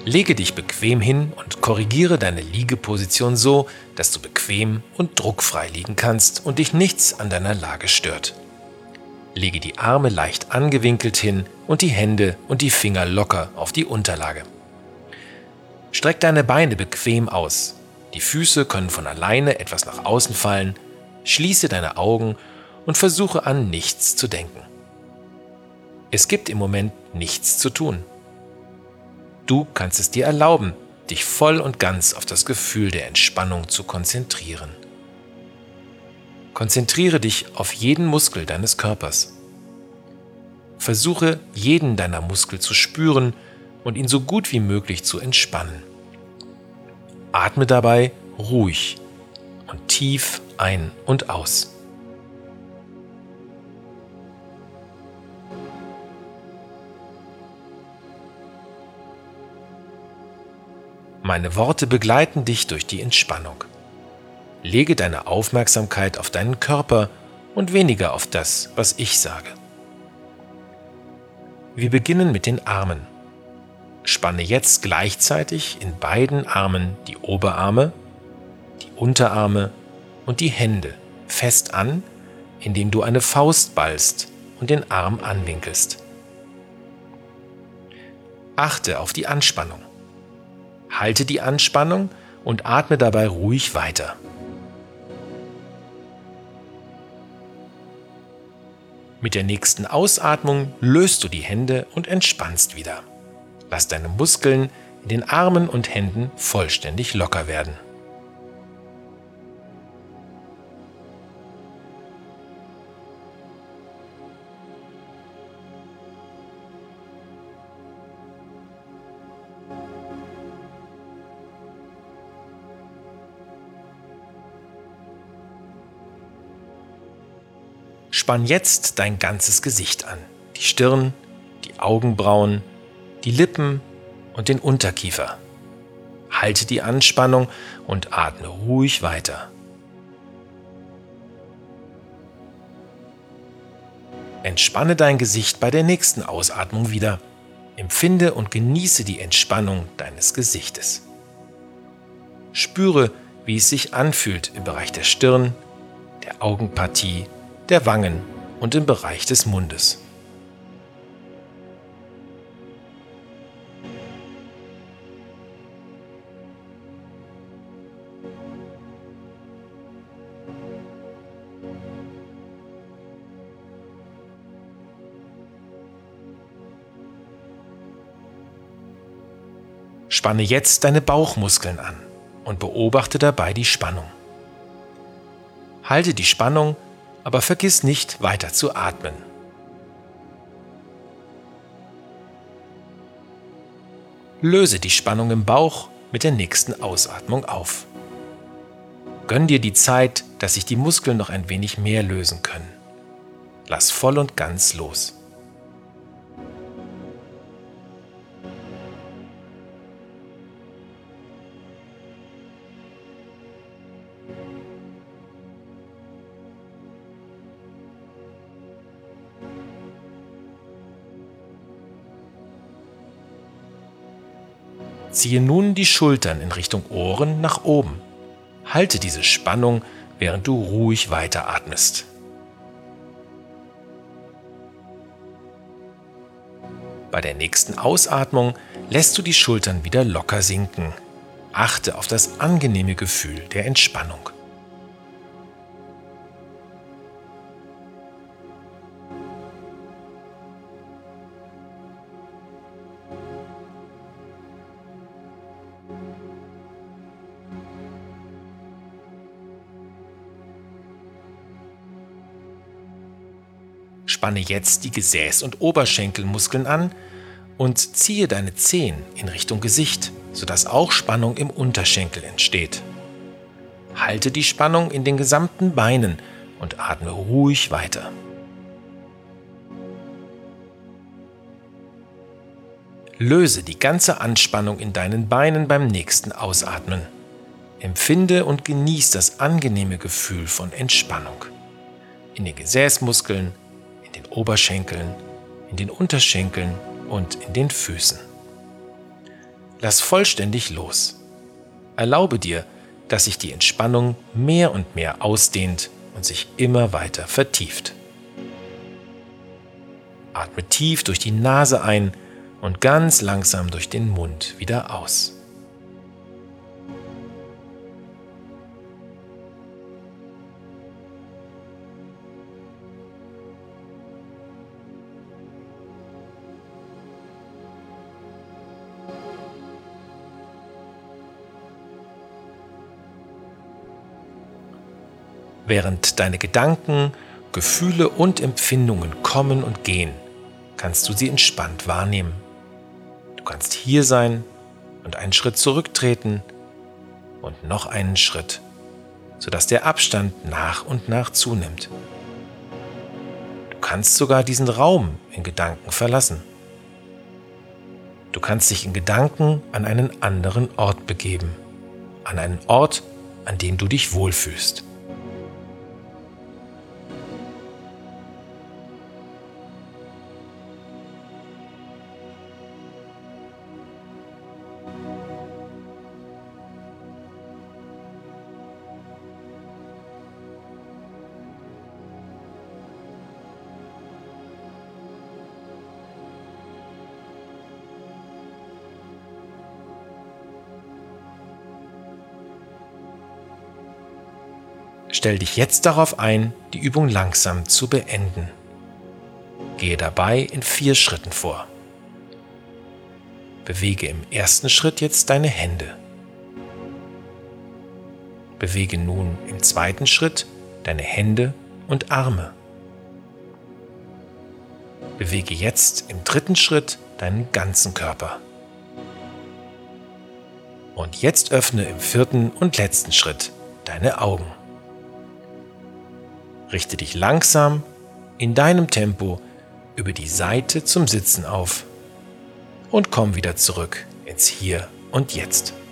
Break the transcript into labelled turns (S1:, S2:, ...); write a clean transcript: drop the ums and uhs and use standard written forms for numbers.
S1: Lege dich bequem hin und korrigiere deine Liegeposition so, dass du bequem und druckfrei liegen kannst und dich nichts an deiner Lage stört. Lege die Arme leicht angewinkelt hin und die Hände und die Finger locker auf die Unterlage. Streck deine Beine bequem aus. Die Füße können von alleine etwas nach außen fallen. Schließe deine Augen und versuche an nichts zu denken. Es gibt im Moment nichts zu tun. Du kannst es dir erlauben, dich voll und ganz auf das Gefühl der Entspannung zu konzentrieren. Konzentriere dich auf jeden Muskel deines Körpers. Versuche, jeden deiner Muskel zu spüren und ihn so gut wie möglich zu entspannen. Atme dabei ruhig und tief ein und aus. Meine Worte begleiten dich durch die Entspannung. Lege deine Aufmerksamkeit auf deinen Körper und weniger auf das, was ich sage. Wir beginnen mit den Armen. Spanne jetzt gleichzeitig in beiden Armen die Oberarme, die Unterarme und die Hände fest an, indem du eine Faust ballst und den Arm anwinkelst. Achte auf die Anspannung. Halte die Anspannung und atme dabei ruhig weiter. Mit der nächsten Ausatmung löst du die Hände und entspannst wieder. Lass deine Muskeln in den Armen und Händen vollständig locker werden. Spann jetzt dein ganzes Gesicht an. Die Stirn, die Augenbrauen, die Lippen und den Unterkiefer. Halte die Anspannung und atme ruhig weiter. Entspanne dein Gesicht bei der nächsten Ausatmung wieder. Empfinde und genieße die Entspannung deines Gesichtes. Spüre, wie es sich anfühlt im Bereich der Stirn, der Augenpartie, der Wangen und im Bereich des Mundes. Spanne jetzt deine Bauchmuskeln an und beobachte dabei die Spannung. Halte die Spannung, aber vergiss nicht, weiter zu atmen. Löse die Spannung im Bauch mit der nächsten Ausatmung auf. Gönn dir die Zeit, dass sich die Muskeln noch ein wenig mehr lösen können. Lass voll und ganz los. Ziehe nun die Schultern in Richtung Ohren nach oben. Halte diese Spannung, während du ruhig weiteratmest. Bei der nächsten Ausatmung lässt du die Schultern wieder locker sinken. Achte auf das angenehme Gefühl der Entspannung. Spanne jetzt die Gesäß- und Oberschenkelmuskeln an und ziehe deine Zehen in Richtung Gesicht, sodass auch Spannung im Unterschenkel entsteht. Halte die Spannung in den gesamten Beinen und atme ruhig weiter. Löse die ganze Anspannung in deinen Beinen beim nächsten Ausatmen. Empfinde und genieße das angenehme Gefühl von Entspannung. In den Gesäßmuskeln, in den Oberschenkeln, in den Unterschenkeln und in den Füßen. Lass vollständig los. Erlaube dir, dass sich die Entspannung mehr und mehr ausdehnt und sich immer weiter vertieft. Atme tief durch die Nase ein und ganz langsam durch den Mund wieder aus. Während deine Gedanken, Gefühle und Empfindungen kommen und gehen, kannst du sie entspannt wahrnehmen. Du kannst hier sein und einen Schritt zurücktreten und noch einen Schritt, sodass der Abstand nach und nach zunimmt. Du kannst sogar diesen Raum in Gedanken verlassen. Du kannst dich in Gedanken an einen anderen Ort begeben, an einen Ort, an dem du dich wohlfühlst. Stell dich jetzt darauf ein, die Übung langsam zu beenden. Gehe dabei in 4 Schritten vor. Bewege im ersten Schritt jetzt deine Hände. Bewege nun im zweiten Schritt deine Hände und Arme. Bewege jetzt im dritten Schritt deinen ganzen Körper. Und jetzt öffne im vierten und letzten Schritt deine Augen. Richte dich langsam in deinem Tempo über die Seite zum Sitzen auf und komm wieder zurück ins Hier und Jetzt.